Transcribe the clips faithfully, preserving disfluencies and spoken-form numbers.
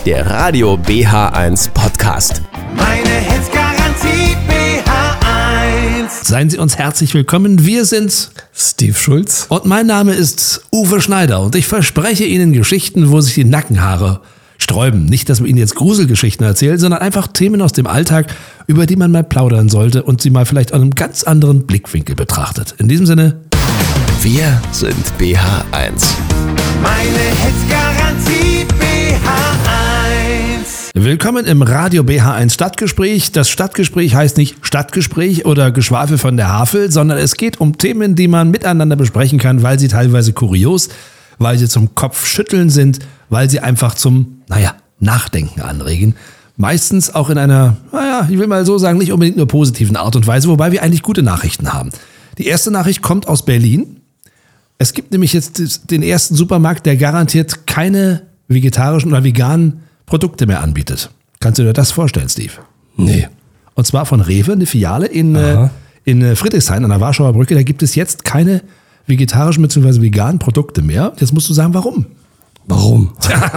der Radio B H eins Podcast. Meine Hits-Garantie B H eins. Seien Sie uns herzlich willkommen. Wir sind Steve Schulz. Und mein Name ist Uwe Schneider. Und ich verspreche Ihnen Geschichten, wo sich die Nackenhaare sträuben. Nicht, dass wir Ihnen jetzt Gruselgeschichten erzählen, sondern einfach Themen aus dem Alltag, über die man mal plaudern sollte und sie mal vielleicht aus einem ganz anderen Blickwinkel betrachtet. In diesem Sinne, wir sind B H eins. Meine Hits-Garantie B H eins. willkommen im Radio B H eins Stadtgespräch. Das Stadtgespräch heißt nicht Stadtgespräch oder Geschwafel von der Havel, sondern es geht um Themen, die man miteinander besprechen kann, weil sie teilweise kurios, weil sie zum Kopfschütteln sind, weil sie einfach zum, naja, Nachdenken anregen. Meistens auch in einer, naja, ich will mal so sagen, nicht unbedingt nur positiven Art und Weise, wobei wir eigentlich gute Nachrichten haben. Die erste Nachricht kommt aus Berlin. Es gibt nämlich jetzt den ersten Supermarkt, der garantiert keine vegetarischen oder veganen Produkte mehr anbietet. Kannst du dir das vorstellen, Steve? Nee. Und zwar von Rewe, eine Filiale in, äh, in Friedrichshain an der Warschauer Brücke. Da gibt es jetzt keine vegetarischen bzw. veganen Produkte mehr. Jetzt musst du sagen, warum? Warum?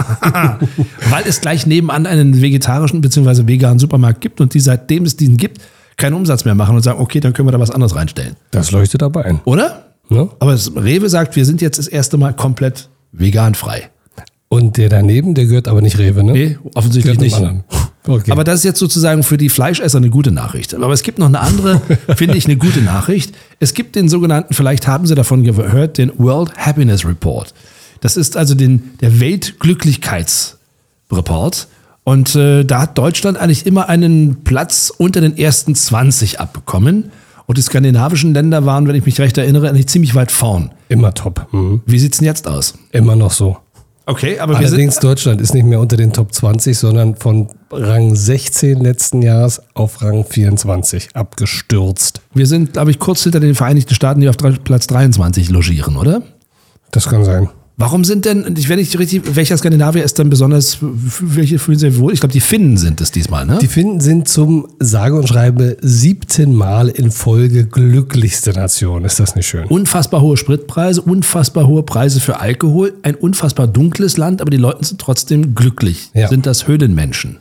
Weil es gleich nebenan einen vegetarischen bzw. veganen Supermarkt gibt und die, seitdem es diesen gibt, keinen Umsatz mehr machen und sagen, okay, dann können wir da was anderes reinstellen. Das leuchtet aber ein. Oder? Ja. Aber das Rewe sagt, wir sind jetzt das erste Mal komplett veganfrei. Und der daneben, der gehört aber nicht Rewe, ne? Nee, offensichtlich Gehört nicht. dem anderen. Okay. Aber das ist jetzt sozusagen für die Fleischesser eine gute Nachricht. Aber es gibt noch eine andere, finde ich, eine gute Nachricht. Es gibt den sogenannten, vielleicht haben Sie davon gehört, den World Happiness Report. Das ist also den, der Weltglücklichkeitsreport. Und äh, da hat Deutschland eigentlich immer einen Platz unter den ersten zwanzig abbekommen. Und die skandinavischen Länder waren, wenn ich mich recht erinnere, eigentlich ziemlich weit vorn. Immer top. Mhm. Wie sieht's denn jetzt aus? Immer noch so. Okay, aber wir Allerdings sind... Deutschland ist nicht mehr unter den Top zwanzig, sondern von Rang sechzehn letzten Jahres auf Rang vierundzwanzig abgestürzt. Wir sind, glaube ich, kurz hinter den Vereinigten Staaten, die auf Platz dreiundzwanzig logieren, oder? Das kann sein. Warum sind denn, wenn ich richtig, welcher Skandinavier ist denn besonders, welche fühlen Sie wohl? Ich glaube, die Finnen sind es diesmal, ne? Die Finnen sind zum sage und schreibe siebten Mal in Folge glücklichste Nation. Ist das nicht schön? Unfassbar hohe Spritpreise, unfassbar hohe Preise für Alkohol, ein unfassbar dunkles Land, aber die Leute sind trotzdem glücklich. Ja. Sind das Höhlenmenschen?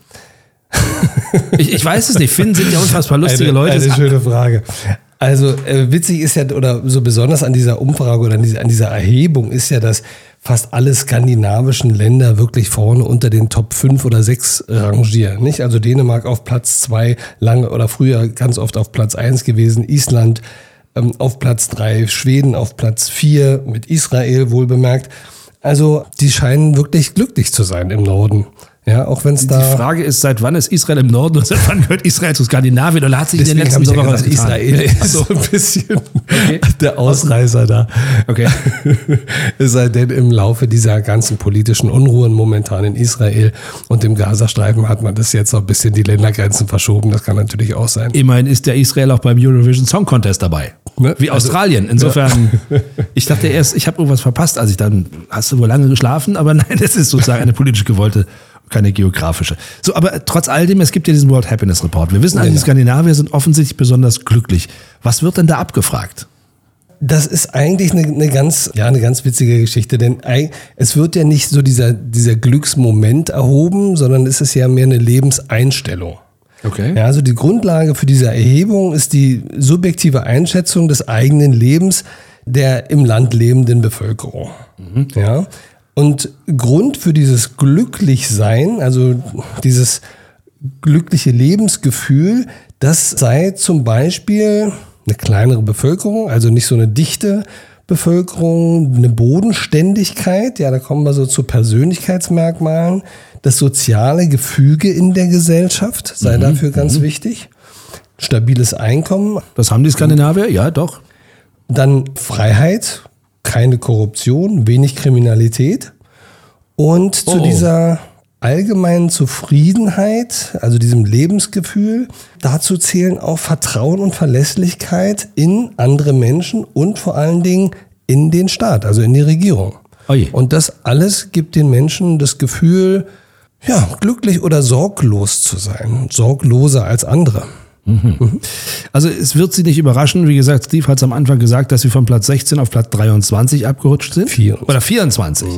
ich, ich weiß es nicht, Finnen sind ja unfassbar lustige eine, Leute. Eine schöne Frage. Also äh, witzig ist ja, oder so besonders an dieser Umfrage oder an dieser, an dieser Erhebung ist ja, dass fast alle skandinavischen Länder wirklich vorne unter den Top fünf oder sechs rangieren. Nicht? Also Dänemark auf Platz zwei, lange oder früher ganz oft auf Platz eins gewesen, Island ähm, auf Platz drei, Schweden auf Platz vier, mit Israel wohlbemerkt. Also die scheinen wirklich glücklich zu sein im Norden. Ja, auch wenn es da. Die Frage ist, seit wann ist Israel im Norden und seit wann gehört Israel zu Skandinavien? Oder hat sich in den letzten Sommer was getan? Israel ist so ein bisschen okay. Der Ausreißer da. Okay. Es sei denn, im Laufe dieser ganzen politischen Unruhen momentan in Israel und im Gazastreifen hat man das jetzt noch ein bisschen die Ländergrenzen verschoben. Das kann natürlich auch sein. Immerhin ist der Israel auch beim Eurovision Song Contest dabei. Ne? Wie Also, Australien. Insofern, ja. Ich dachte erst, ich habe irgendwas verpasst, als ich dann, hast du wohl lange geschlafen? Aber nein, das ist sozusagen eine politisch gewollte, keine geografische. So, aber trotz all dem, es gibt ja diesen World Happiness Report. Wir wissen also, die Skandinavier sind offensichtlich besonders glücklich. Was wird denn da abgefragt? Das ist eigentlich eine, eine ganz, ja, eine ganz witzige Geschichte, denn es wird ja nicht so dieser, dieser Glücksmoment erhoben, sondern es ist ja mehr eine Lebenseinstellung. Okay. Ja, also die Grundlage für diese Erhebung ist die subjektive Einschätzung des eigenen Lebens der im Land lebenden Bevölkerung. Mhm. Ja. Und Grund für dieses Glücklichsein, also dieses glückliche Lebensgefühl, das sei zum Beispiel eine kleinere Bevölkerung, also nicht so eine dichte Bevölkerung, eine Bodenständigkeit, ja, da kommen wir so zu Persönlichkeitsmerkmalen, das soziale Gefüge in der Gesellschaft sei mhm. dafür ganz mhm. wichtig, stabiles Einkommen. Das haben die Skandinavier, ja, doch. Dann Freiheit, keine Korruption, wenig Kriminalität und zu oh. dieser allgemeinen Zufriedenheit, also diesem Lebensgefühl, dazu zählen auch Vertrauen und Verlässlichkeit in andere Menschen und vor allen Dingen in den Staat, also in die Regierung. Oh je. Und das alles gibt den Menschen das Gefühl, ja, glücklich oder sorglos zu sein, sorgloser als andere. Mhm. Also es wird Sie nicht überraschen, wie gesagt, Steve hat es am Anfang gesagt, dass Sie von Platz sechzehn auf Platz dreiundzwanzig abgerutscht sind. vierundzwanzig. Oder vierundzwanzig. Mhm.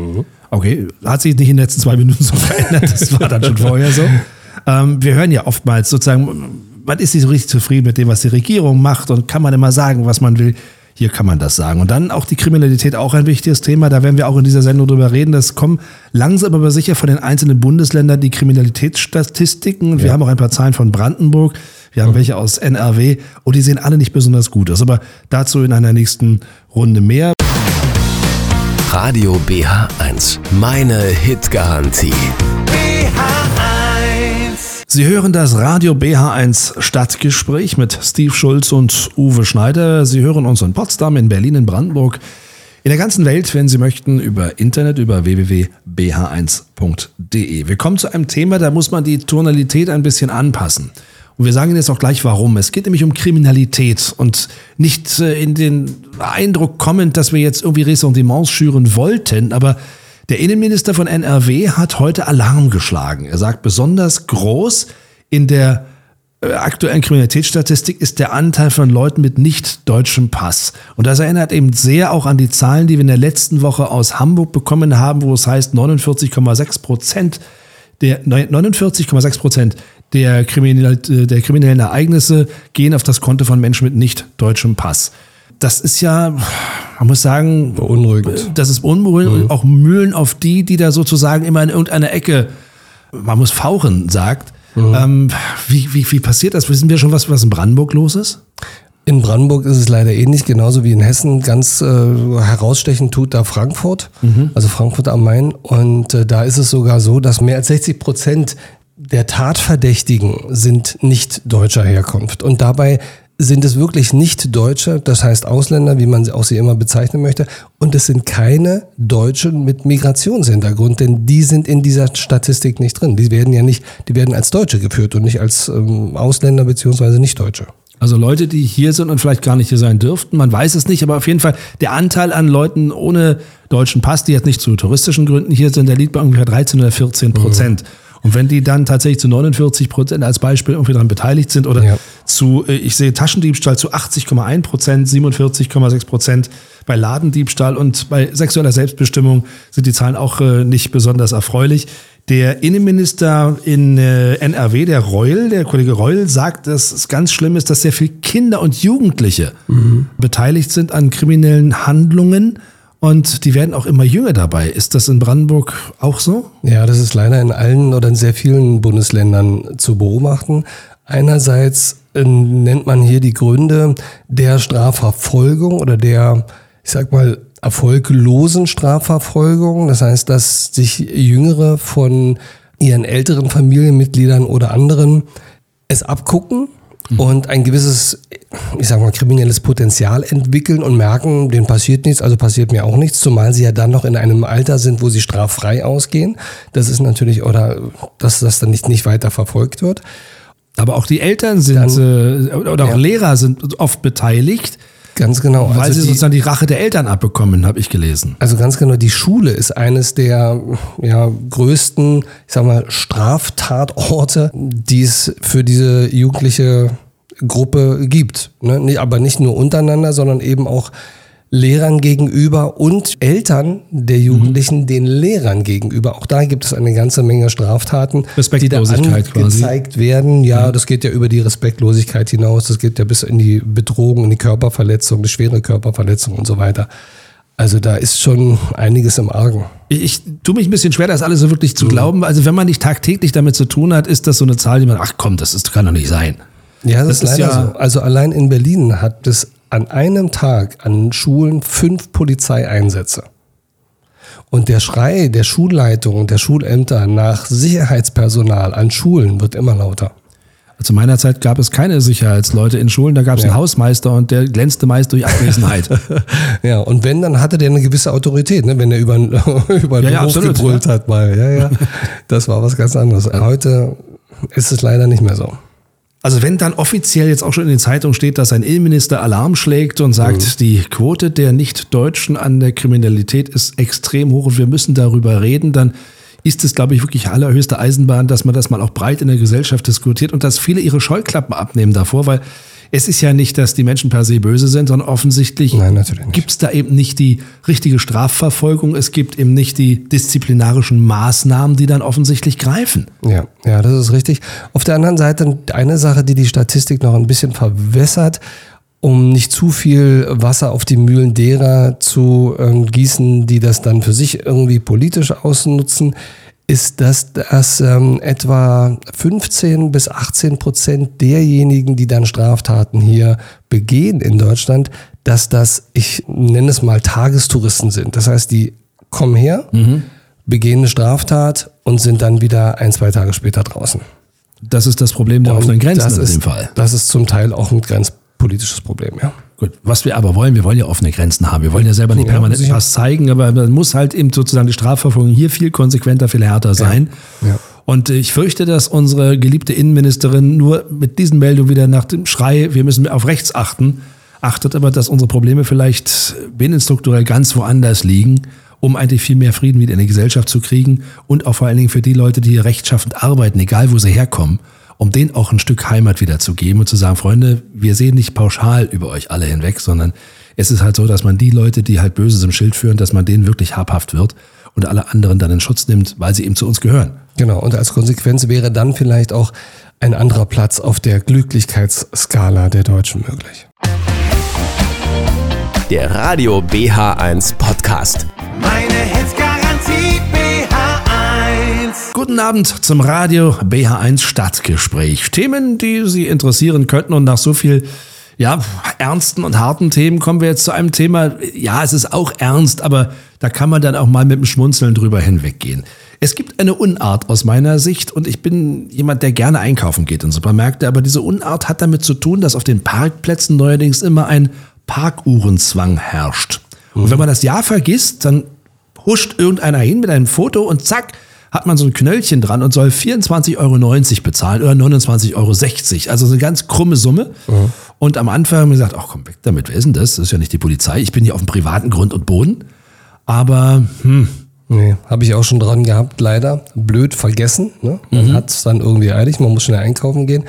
Okay, hat sich nicht in den letzten zwei Minuten so verändert, das war dann schon vorher so. Ähm, wir hören ja oftmals sozusagen, man ist nicht so richtig zufrieden mit dem, was die Regierung macht und kann man immer sagen, was man will. Hier kann man das sagen. Und dann auch die Kriminalität, auch ein wichtiges Thema. Da werden wir auch in dieser Sendung drüber reden. Das kommen langsam aber sicher von den einzelnen Bundesländern die Kriminalitätsstatistiken. Und ja. wir haben auch ein paar Zahlen von Brandenburg. Wir haben mhm. welche aus N R W. Und die sehen alle nicht besonders gut aus. Aber dazu in einer nächsten Runde mehr. Radio B H eins. Meine Hitgarantie. B H eins. Sie hören das Radio B H eins Stadtgespräch mit Steve Schulz und Uwe Schneider. Sie hören uns in Potsdam, in Berlin, in Brandenburg, in der ganzen Welt, wenn Sie möchten, über Internet, über w w w punkt b h eins punkt d e. Wir kommen zu einem Thema, da muss man die Tonalität ein bisschen anpassen. Und wir sagen Ihnen jetzt auch gleich, warum. Es geht nämlich um Kriminalität und nicht in den Eindruck kommend, dass wir jetzt irgendwie Ressentiments schüren wollten, aber der Innenminister von N R W hat heute Alarm geschlagen. Er sagt, besonders groß in der aktuellen Kriminalitätsstatistik ist der Anteil von Leuten mit nicht deutschem Pass. Und das erinnert eben sehr auch an die Zahlen, die wir in der letzten Woche aus Hamburg bekommen haben, wo es heißt, neunundvierzig Komma sechs Prozent der, neunundvierzig Komma sechs Prozent der, Kriminell, der kriminellen Ereignisse gehen auf das Konto von Menschen mit nicht deutschem Pass. Das ist ja, man muss sagen, beunruhigend. Das ist beunruhigend. Mhm. Auch Mühlen auf die, die da sozusagen immer in irgendeiner Ecke, man muss fauchen, sagt. Mhm. Ähm, wie, wie, wie passiert das? Wissen wir schon, was, was in Brandenburg los ist? In Brandenburg ist es leider ähnlich, genauso wie in Hessen. Ganz äh, herausstechend tut da Frankfurt, mhm. also Frankfurt am Main. Und äh, da ist es sogar so, dass mehr als sechzig Prozent der Tatverdächtigen sind nicht deutscher Herkunft. Und dabei sind es wirklich nicht Deutsche, das heißt Ausländer, wie man auch sie immer bezeichnen möchte. Und es sind keine Deutschen mit Migrationshintergrund, denn die sind in dieser Statistik nicht drin. Die werden ja nicht, die werden als Deutsche geführt und nicht als ähm, Ausländer beziehungsweise Nicht-Deutsche. Also Leute, die hier sind und vielleicht gar nicht hier sein dürften, man weiß es nicht, aber auf jeden Fall der Anteil an Leuten ohne deutschen Pass, die jetzt nicht zu touristischen Gründen hier sind, der liegt bei ungefähr dreizehn oder vierzehn Prozent. Mhm. Und wenn die dann tatsächlich zu neunundvierzig Prozent als Beispiel irgendwie daran beteiligt sind oder ja. zu, ich sehe Taschendiebstahl zu achtzig Komma eins Prozent, siebenundvierzig Komma sechs Prozent bei Ladendiebstahl und bei sexueller Selbstbestimmung sind die Zahlen auch nicht besonders erfreulich. Der Innenminister in N R W, der Reul, der Kollege Reul, sagt, dass es ganz schlimm ist, dass sehr viele Kinder und Jugendliche mhm. beteiligt sind an kriminellen Handlungen. Und die werden auch immer jünger dabei. Ist das in Brandenburg auch so? Ja, das ist leider in allen oder in sehr vielen Bundesländern zu beobachten. Einerseits äh, nennt man hier die Gründe der Strafverfolgung oder der, ich sag mal, erfolglosen Strafverfolgung. Das heißt, dass sich Jüngere von ihren älteren Familienmitgliedern oder anderen es abgucken und ein gewisses, ich sag mal, kriminelles Potenzial entwickeln und merken, denen passiert nichts, also passiert mir auch nichts, zumal sie ja dann noch in einem Alter sind, wo sie straffrei ausgehen. Das ist natürlich, oder dass das dann nicht, nicht weiter verfolgt wird. Aber auch die Eltern sind, dann, äh, oder auch ja. Lehrer sind oft beteiligt. Ganz genau. Weil also sie die, sozusagen die Rache der Eltern abbekommen, habe ich gelesen. Also ganz genau, die Schule ist eines der ja, größten, ich sag mal, Straftatorte, die es für diese jugendliche Gruppe gibt. Ne? Aber nicht nur untereinander, sondern eben auch Lehrern gegenüber und Eltern der Jugendlichen mhm. den Lehrern gegenüber. Auch da gibt es eine ganze Menge Straftaten, die da angezeigt werden. Ja, ja, das geht ja über die Respektlosigkeit hinaus. Das geht ja bis in die Bedrohung, in die Körperverletzung, die schwere Körperverletzung und so weiter. Also da ist schon einiges im Argen. Ich, ich tue mich ein bisschen schwer, das alles so wirklich zu mhm. glauben. Also wenn man nicht tagtäglich damit zu tun hat, ist das so eine Zahl, die man, ach komm, das ist, kann doch nicht sein. Ja, das, das ist leider ja so. Also allein in Berlin hat es an einem Tag an Schulen fünf Polizeieinsätze. Und der Schrei der Schulleitung und der Schulämter nach Sicherheitspersonal an Schulen wird immer lauter. Zu meiner Zeit gab es keine Sicherheitsleute in Schulen, da gab es ja. einen Hausmeister und der glänzte meist durch Abwesenheit. Ja, und wenn, dann hatte der eine gewisse Autorität, ne? Wenn er über, über den ja, Hof ja, gebrüllt ja. hat mal. Ja, ja. Das war was ganz anderes. Heute ist es leider nicht mehr so. Also wenn dann offiziell jetzt auch schon in den Zeitungen steht, dass ein Innenminister Alarm schlägt und sagt, mhm. die Quote der Nicht-Deutschen an der Kriminalität ist extrem hoch und wir müssen darüber reden, dann ist es, glaube ich, wirklich allerhöchste Eisenbahn, dass man das mal auch breit in der Gesellschaft diskutiert und dass viele ihre Scheuklappen abnehmen davor, weil es ist ja nicht, dass die Menschen per se böse sind, sondern offensichtlich gibt es da eben nicht die richtige Strafverfolgung, es gibt eben nicht die disziplinarischen Maßnahmen, die dann offensichtlich greifen. Ja, ja, das ist richtig. Auf der anderen Seite eine Sache, die die Statistik noch ein bisschen verwässert, um nicht zu viel Wasser auf die Mühlen derer zu äh, gießen, die das dann für sich irgendwie politisch ausnutzen, ist, dass das ähm, etwa fünfzehn bis achtzehn Prozent derjenigen, die dann Straftaten hier begehen in Deutschland, dass das, ich nenne es mal, Tagestouristen sind. Das heißt, die kommen her, mhm. begehen eine Straftat und sind dann wieder ein, zwei Tage später draußen. Das ist das Problem der offenen Grenzen das in ist, dem Fall. Das ist zum Teil auch ein grenzpolitisches Problem, ja. Gut, was wir aber wollen, wir wollen ja offene Grenzen haben. Wir wollen ja selber nicht permanent ja, was zeigen, aber man muss halt eben sozusagen die Strafverfolgung hier viel konsequenter, viel härter sein. Ja, ja. Und ich fürchte, dass unsere geliebte Innenministerin nur mit diesen Meldungen wieder nach dem Schrei, wir müssen auf rechts achten, achtet aber, dass unsere Probleme vielleicht binnenstrukturell ganz woanders liegen, um eigentlich viel mehr Frieden wieder in die Gesellschaft zu kriegen und auch vor allen Dingen für die Leute, die hier rechtschaffend arbeiten, egal wo sie herkommen, um denen auch ein Stück Heimat wieder zu geben und zu sagen, Freunde, wir sehen nicht pauschal über euch alle hinweg, sondern es ist halt so, dass man die Leute, die halt Böses im Schild führen, dass man denen wirklich habhaft wird und alle anderen dann in Schutz nimmt, weil sie eben zu uns gehören. Genau, und als Konsequenz wäre dann vielleicht auch ein anderer Platz auf der Glücklichkeitsskala der Deutschen möglich. Der Radio B H eins Podcast. Meine Hits-Garantie B H eins. Guten Abend zum Radio B H eins Stadtgespräch. Themen, die Sie interessieren könnten, und nach so viel ja, ernsten und harten Themen kommen wir jetzt zu einem Thema, ja, es ist auch ernst, aber da kann man dann auch mal mit dem Schmunzeln drüber hinweggehen. Es gibt eine Unart aus meiner Sicht und ich bin jemand, der gerne einkaufen geht in Supermärkte, aber diese Unart hat damit zu tun, dass auf den Parkplätzen neuerdings immer ein Parkuhrenzwang herrscht. Mhm. Und wenn man das Jahr vergisst, dann huscht irgendeiner hin mit einem Foto und zack, hat man so ein Knöllchen dran und soll vierundzwanzig Euro neunzig bezahlen oder neunundzwanzig Euro sechzig. Also so eine ganz krumme Summe. Mhm. Und am Anfang haben wir gesagt, ach komm, weg damit, wer ist denn das? Das ist ja nicht die Polizei. Ich bin hier auf dem privaten Grund und Boden. Aber, hm. Nee, habe ich auch schon dran gehabt, leider. Blöd vergessen. Ne? Man mhm. hat es dann irgendwie eilig, man muss schnell einkaufen gehen.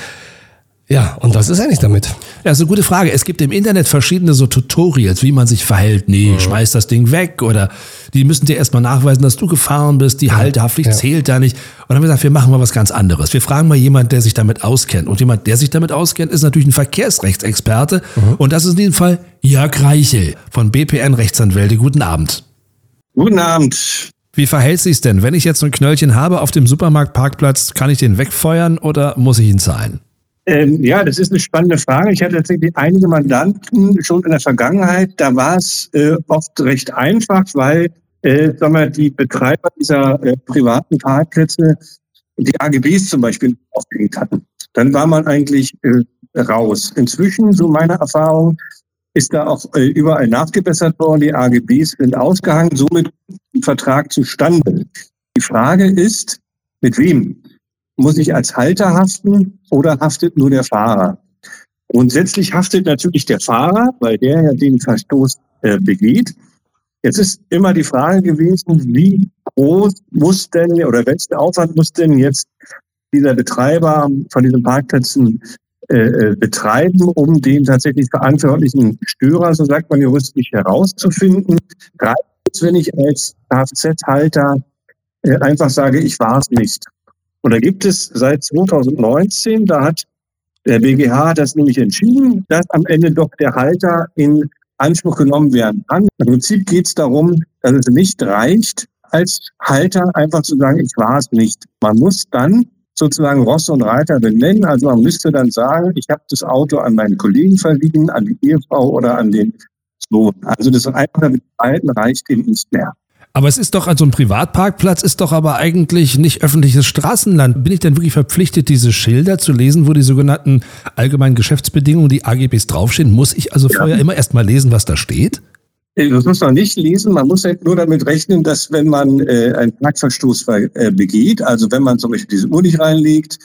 Ja, und was ist eigentlich damit? Ja, so eine gute Frage. Es gibt im Internet verschiedene so Tutorials, wie man sich verhält. Nee, mhm. schmeiß das Ding weg oder die müssen dir erstmal nachweisen, dass du gefahren bist. Die ja. Haltehaftpflicht ja. zählt da nicht. Und dann haben wir gesagt, wir machen mal was ganz anderes. Wir fragen mal jemanden, der sich damit auskennt. Und jemand, der sich damit auskennt, ist natürlich ein Verkehrsrechtsexperte. Mhm. Und das ist in diesem Fall Jörg Reichel von B P N Rechtsanwälte. Guten Abend. Guten Abend. Wie verhält sich's denn? Wenn ich jetzt so ein Knöllchen habe auf dem Supermarktparkplatz, kann ich den wegfeuern oder muss ich ihn zahlen? Ähm, ja, das ist eine spannende Frage. Ich hatte tatsächlich einige Mandanten schon in der Vergangenheit. Da war es äh, oft recht einfach, weil äh, sagen wir, die Betreiber dieser äh, privaten Parkplätze die A G Bs zum Beispiel aufgelegt hatten. Dann war man eigentlich äh, raus. Inzwischen, so meine Erfahrung, ist da auch äh, überall nachgebessert worden. Die A G Bs sind ausgehangen, somit ein Vertrag zustande. Die Frage ist, mit wem? Muss ich als Halter haften oder haftet nur der Fahrer? Grundsätzlich haftet natürlich der Fahrer, weil der ja den Verstoß äh, begeht. Jetzt ist immer die Frage gewesen, wie groß muss denn oder welchen Aufwand muss denn jetzt dieser Betreiber von diesen Parkplätzen äh, betreiben, um den tatsächlich verantwortlichen Störer, so sagt man juristisch, herauszufinden. Reicht es, wenn ich als Kfz-Halter äh, einfach sage, ich war es nicht? Und da gibt es seit zweitausendneunzehn, da hat der B G H das nämlich entschieden, dass am Ende doch der Halter in Anspruch genommen werden kann. Im Prinzip geht es darum, dass es nicht reicht, als Halter einfach zu sagen, ich war es nicht. Man muss dann sozusagen Ross und Reiter benennen. Also man müsste dann sagen, ich habe das Auto an meinen Kollegen verliehen, an die Ehefrau oder an den Sohn. Also das einfache Behalten reicht eben nicht mehr. Aber es ist doch, also ein Privatparkplatz ist doch aber eigentlich nicht öffentliches Straßenland. Bin ich denn wirklich verpflichtet, diese Schilder zu lesen, wo die sogenannten allgemeinen Geschäftsbedingungen, die A G Bs draufstehen? Muss ich also ja. vorher immer erst mal lesen, was da steht? Das muss man nicht lesen. Man muss halt nur damit rechnen, dass wenn man äh, einen Parkverstoß äh, begeht, also wenn man zum Beispiel diese Uhr nicht reinlegt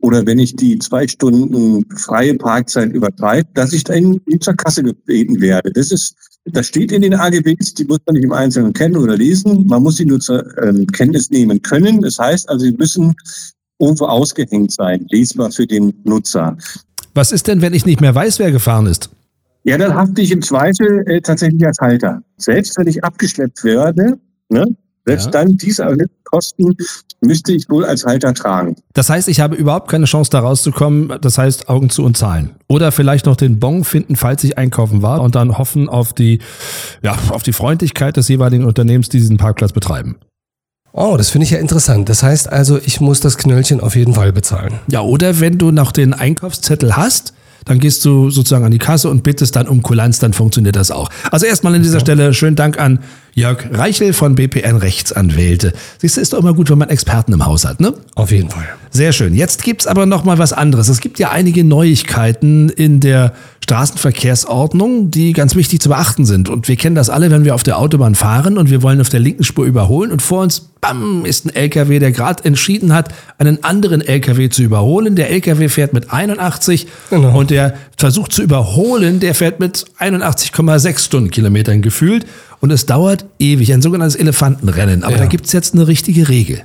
oder wenn ich die zwei Stunden freie Parkzeit übertreibe, dass ich dann zur Kasse gebeten werde. Das ist, das steht in den A G Bs, die muss man nicht im Einzelnen kennen oder lesen. Man muss sie nur zur ähm, Kenntnis nehmen können. Das heißt also, sie müssen irgendwo ausgehängt sein, lesbar für den Nutzer. Was ist denn, wenn ich nicht mehr weiß, wer gefahren ist? Ja, dann hafte ich im Zweifel äh, tatsächlich als Halter. Selbst wenn ich abgeschleppt werde, ne, selbst ja. dann diese Kosten müsste ich wohl als Halter tragen. Das heißt, ich habe überhaupt keine Chance, da rauszukommen. Das heißt, Augen zu und zahlen. Oder vielleicht noch den Bon finden, falls ich einkaufen war und dann hoffen auf die, ja, auf die Freundlichkeit des jeweiligen Unternehmens, die diesen Parkplatz betreiben. Oh, das finde ich ja interessant. Das heißt also, ich muss das Knöllchen auf jeden Fall bezahlen. Ja, oder wenn du noch den Einkaufszettel hast, dann gehst du sozusagen an die Kasse und bittest dann um Kulanz, dann funktioniert das auch. Also erstmal an dieser Stelle schönen Dank an Jörg Reichel von B P N Rechtsanwälte. Siehst du, ist doch immer gut, wenn man Experten im Haus hat, ne? Auf jeden Fall. Sehr schön. Jetzt gibt's aber noch mal was anderes. Es gibt ja einige Neuigkeiten in der Straßenverkehrsordnung, die ganz wichtig zu beachten sind. Und wir kennen das alle, wenn wir auf der Autobahn fahren und wir wollen auf der linken Spur überholen und vor uns, bam, ist ein L K W, der gerade entschieden hat, einen anderen L K W zu überholen. Der L K W fährt mit einundachtzig genau. und der versucht zu überholen, der fährt mit einundachtzig Komma sechs Stundenkilometern gefühlt. Und es dauert ewig, ein sogenanntes Elefantenrennen. Aber ja. da gibt's jetzt eine richtige Regel.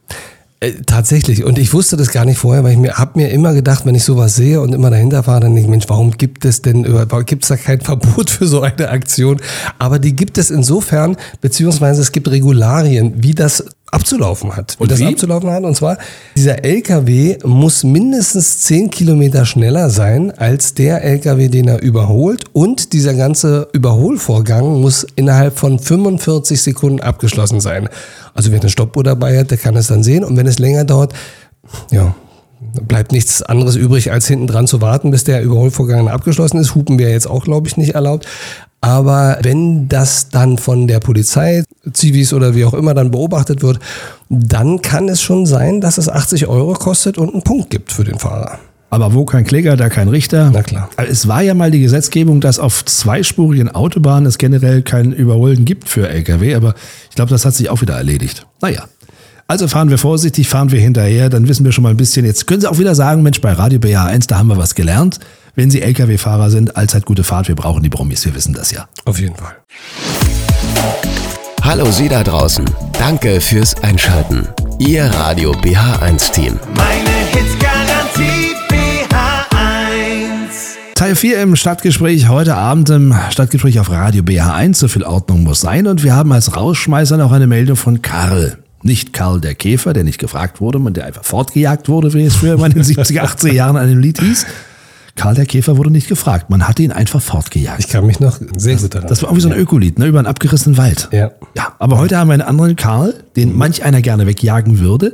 Äh, tatsächlich. Und ich wusste das gar nicht vorher, weil ich mir habe mir immer gedacht, wenn ich sowas sehe und immer dahinter fahre, dann denke ich, Mensch, warum gibt es denn, gibt es da kein Verbot für so eine Aktion? Aber die gibt es insofern, beziehungsweise es gibt Regularien, wie das abzulaufen hat. Wie und das wie? abzulaufen hat. Und zwar, dieser L K W muss mindestens zehn Kilometer schneller sein als der L K W, den er überholt. Und dieser ganze Überholvorgang muss innerhalb von fünfundvierzig Sekunden abgeschlossen sein. Also wer eine Stoppuhr dabei hat, der kann es dann sehen. Und wenn es länger dauert, ja, bleibt nichts anderes übrig, als hinten dran zu warten, bis der Überholvorgang abgeschlossen ist. Hupen wäre jetzt auch, glaube ich, nicht erlaubt. Aber wenn das dann von der Polizei, Zivis oder wie auch immer dann beobachtet wird, dann kann es schon sein, dass es achtzig Euro kostet und einen Punkt gibt für den Fahrer. Aber wo kein Kläger, da kein Richter. Na klar. Es war ja mal die Gesetzgebung, dass auf zweispurigen Autobahnen es generell kein Überholen gibt für L K W, aber ich glaube, das hat sich auch wieder erledigt. Naja. Also fahren wir vorsichtig, fahren wir hinterher, dann wissen wir schon mal ein bisschen. Jetzt können Sie auch wieder sagen, Mensch, bei Radio B H eins, da haben wir was gelernt. Wenn Sie L K W-Fahrer sind, allzeit gute Fahrt, wir brauchen die Promis, wir wissen das ja. Auf jeden Fall. Hallo Sie da draußen, danke fürs Einschalten. Ihr Radio B H eins Team. Meine Hits-Garantie B H eins. Teil vier im Stadtgespräch, heute Abend im Stadtgespräch auf Radio B H eins, so viel Ordnung muss sein. Und wir haben als Rausschmeißer noch eine Meldung von Karl. Nicht Karl der Käfer, der nicht gefragt wurde, und der einfach fortgejagt wurde, wie es früher mal in den siebziger, achtziger Jahren an dem Lied hieß. Karl der Käfer wurde nicht gefragt, man hatte ihn einfach fortgejagt. Ich kann mich noch sehr gut daran. Das war irgendwie so ein Ökolied, ne, über einen abgerissenen Wald. Ja. Ja, aber heute haben wir einen anderen Karl, den manch einer gerne wegjagen würde,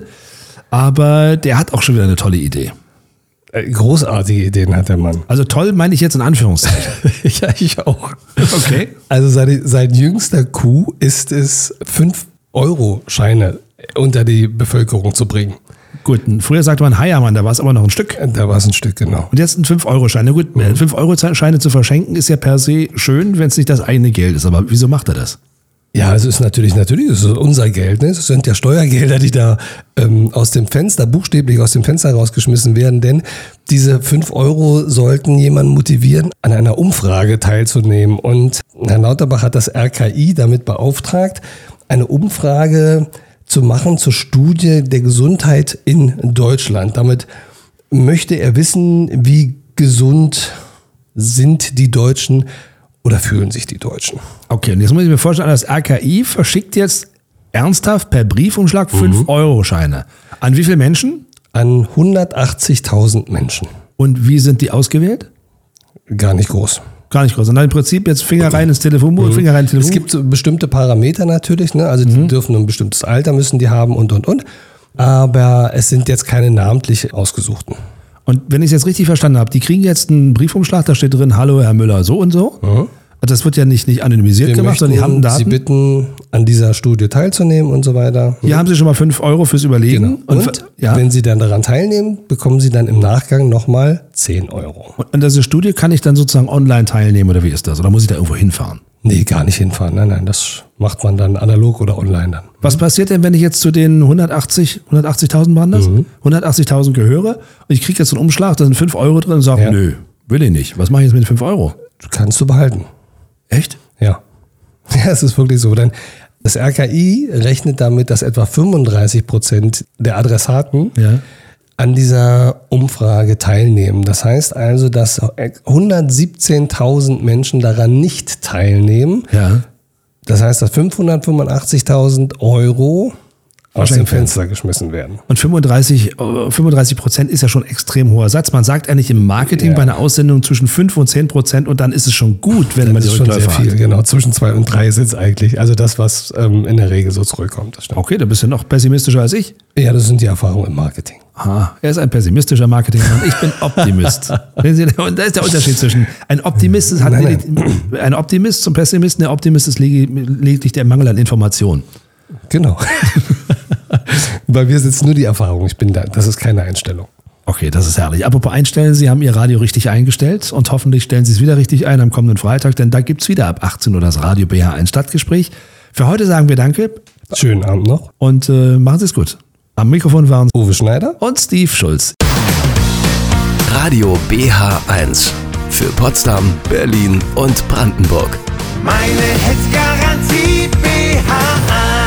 aber der hat auch schon wieder eine tolle Idee. Großartige Ideen hat der Mann. Also toll meine ich jetzt in Anführungszeichen. Ja, ich auch. Okay. Also seine, sein jüngster Coup ist es, fünf Euro Scheine unter die Bevölkerung zu bringen. Gut, früher sagte man Heiermann, da war es aber noch ein Stück. Da war es ein Stück, genau. Und jetzt ein fünf Euro Schein. Na gut, mhm. fünf Euro Scheine zu verschenken ist ja per se schön, wenn es nicht das eigene Geld ist. Aber wieso macht er das? Ja, es ist natürlich, natürlich, es ist unser Geld. Ne? Es sind ja Steuergelder, die da ähm, aus dem Fenster, buchstäblich aus dem Fenster rausgeschmissen werden. Denn diese fünf Euro sollten jemanden motivieren, an einer Umfrage teilzunehmen. Und Herr Lauterbach hat das R K I damit beauftragt, eine Umfrage zu machen zur Studie der Gesundheit in Deutschland. Damit möchte er wissen, wie gesund sind die Deutschen oder fühlen sich die Deutschen. Okay, und jetzt muss ich mir vorstellen, das R K I verschickt jetzt ernsthaft per Briefumschlag fünf Euro Scheine. An wie viele Menschen? An hundertachtzigtausend Menschen. Und wie sind die ausgewählt? Gar nicht groß. Gar nicht groß. Und dann im Prinzip jetzt Finger rein ins Telefonbuch, mhm. Finger rein ins Telefonbuch. Es gibt so bestimmte Parameter natürlich, ne? Also die mhm. dürfen ein bestimmtes Alter müssen die haben und, und, und. Aber es sind jetzt keine namentlich ausgesuchten. Und wenn ich es jetzt richtig verstanden habe, die kriegen jetzt einen Briefumschlag, da steht drin, hallo Herr Müller, so und so. Mhm. Das wird ja nicht, nicht anonymisiert Wir gemacht, sondern die haben Daten. Sie bitten, an dieser Studie teilzunehmen und so weiter. Hier haben Sie schon mal fünf Euro fürs Überlegen. Genau. Und, und ja. wenn Sie dann daran teilnehmen, bekommen Sie dann im Nachgang nochmal zehn Euro. Und an dieser Studie kann ich dann sozusagen online teilnehmen oder wie ist das? Oder muss ich da irgendwo hinfahren? Nee, gar nicht hinfahren. Nein, nein, das macht man dann analog oder online dann. Was passiert denn, wenn ich jetzt zu den hundertachtzig, hundertachtzigtausend waren das? Mhm. hundertachtzigtausend gehöre und ich kriege jetzt einen Umschlag, da sind fünf Euro drin und sage, Ja. nö, will ich nicht. Was mache ich jetzt mit den fünf Euro? Kannst du behalten. Echt? Ja. Ja, es ist wirklich so. Denn das R K I rechnet damit, dass etwa fünfunddreißig Prozent der Adressaten Ja. an dieser Umfrage teilnehmen. Das heißt also, dass hundertsiebzehntausend Menschen daran nicht teilnehmen. Ja. Das heißt, dass fünfhundertfünfundachtzigtausend Euro aus dem Wahrscheinlich. Fenster geschmissen werden. Und fünfunddreißig, äh, fünfunddreißig Prozent ist ja schon ein extrem hoher Satz. Man sagt eigentlich im Marketing Ja. bei einer Aussendung zwischen fünf und zehn Prozent und dann ist es schon gut, wenn man Das die ist schon sehr Rückläufe viel, hat. genau. Zwischen zwei und drei ist es eigentlich. Also das, was ähm, in der Regel so zurückkommt. Das stimmt. Okay, da bist du noch pessimistischer als ich. Ja, das sind die Erfahrungen im Marketing. Aha, er ist ein pessimistischer Marketingmann. Ich bin Optimist. Sehen Sie, und da ist der Unterschied zwischen ein Optimist ist, hat Nein, ledig- ein Optimist zum Pessimisten. Der Optimist ist legi- lediglich der Mangel an Informationen. Genau. Bei mir sitzt nur die Erfahrung. Ich bin da. Das ist keine Einstellung. Okay, das ist herrlich. Apropos einstellen, Sie haben Ihr Radio richtig eingestellt und hoffentlich stellen Sie es wieder richtig ein am kommenden Freitag, denn da gibt's wieder ab achtzehn Uhr das Radio B H eins Stadtgespräch. Für heute sagen wir Danke Schönen Abend noch. und äh, machen Sie es gut. Am Mikrofon waren Uwe Schneider. und Steve Schulz. Radio B H eins. Für Potsdam, Berlin und Brandenburg. Meine Hits Garantie B H eins.